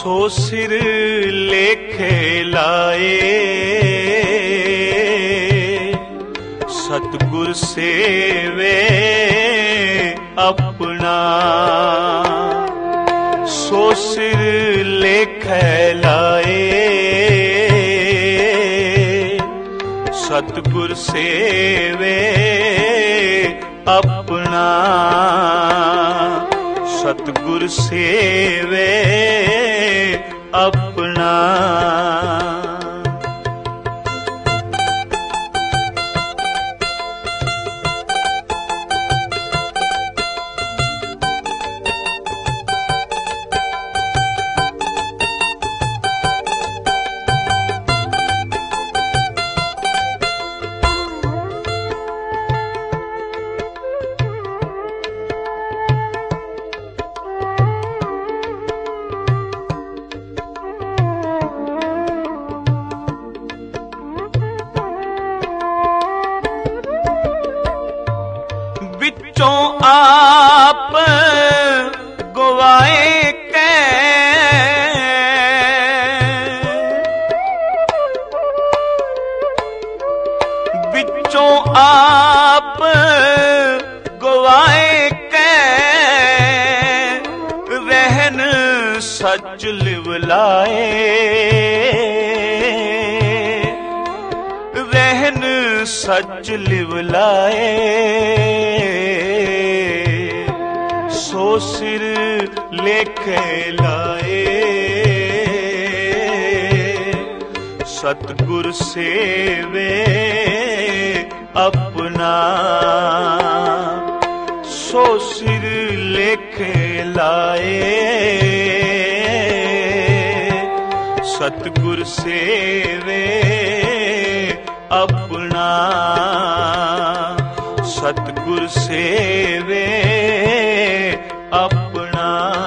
सो सिर लेखे लाए, सतगुर सेवे अपना। सो सिर लेखे लाए, सतगुर सेवे अपना। सतगुर सेवे अपना। आप गवाए कै, बिचों आप गवाए कै, रहन सच लिवलाए। रहन सच लिवलाए, सो सिर लेखे लाए, सतगुर सेवे अपना। सो सिर लेखे लाए, सतगुर सेवे अपना। सतगुर सेवे अपना।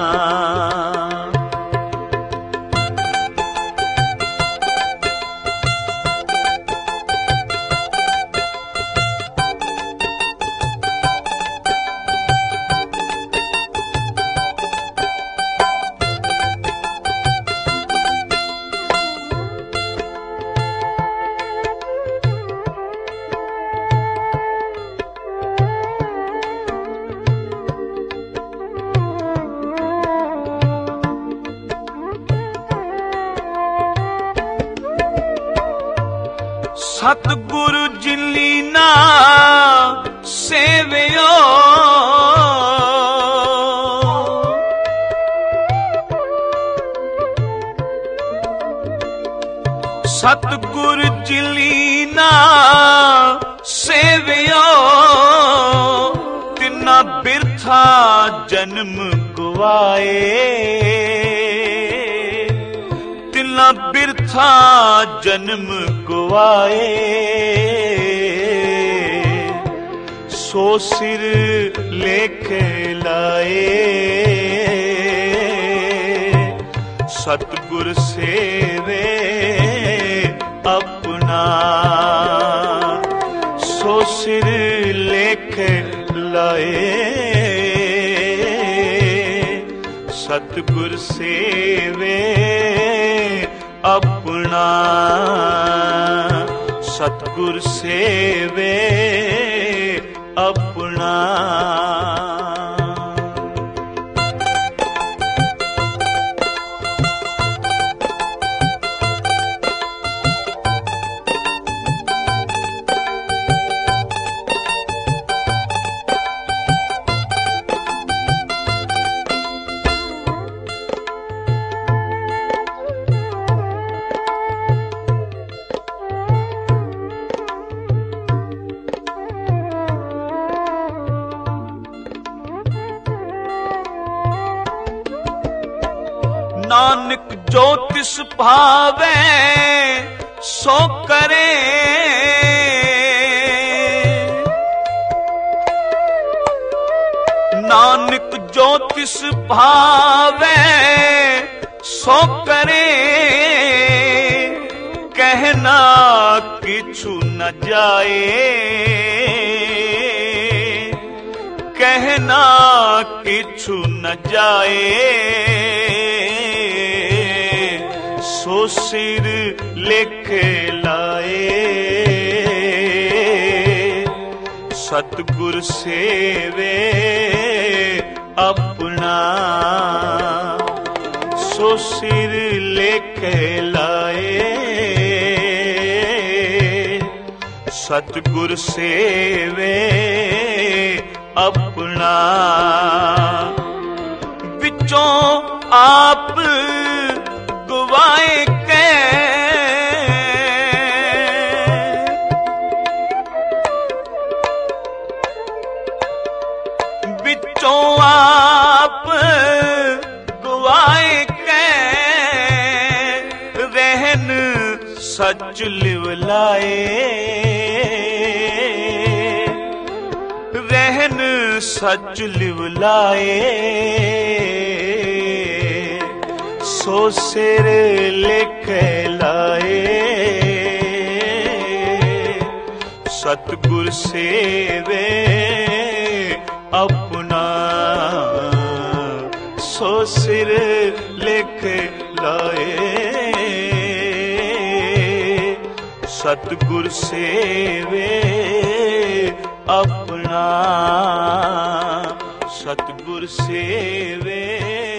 सतगुरु जिलीना सेवियो, सतगुरु जिलीना सेवियो। तिना बिरथा जन्म गवाए, तिना बिरथा जन्म गवाए। सो सिर लेखे लाए, सतगुर सेवे अपना। सो सिर लेखे लाए, सतगुर सेवे अपना। सतगुर सेवे अपना। नानक जो तिस भावे सो करे, नानक जो तिस भावे सो करे। कहना किछु न जाए, कहना किछु न जाए। ਸਿਰ ਲੇਖੇ ਲਾਏ। ਸਤਿਗੁਰ ਸੇਵੇ ਆਪਣਾ ਸੋ ਸਿਰ ਲੇਖੇ ਲਾਏ। ਸਤਿਗੁਰ ਸੇਵੇ ਆਪਣਾ ਵਿੱਚੋਂ ਆਪ ਗਵਾਏ ਕੇ। ਵਿੱਚੋਂ ਆਪ ਗਵਾਏ ਕੇ ਰਹਿਨ ਸੱਚ ਲਿਵ ਲਾਏ। ਰਹਿਨ ਸੱਚ ਲਿਵ ਲਾਏ। ਸੋ ਸਿਰ ਲੇਖੇ ਲਾਏ। ਸਤਿਗੁਰ ਸੇਵੇ ਆਪਣਾ ਸੋ ਸਿਰ ਲੇਖੇ ਲਾਏ। ਸਤਿਗੁਰ ਸੇਵੇ ਆਪਣਾ ਸਤਿਗੁਰ ਸੇਵੇ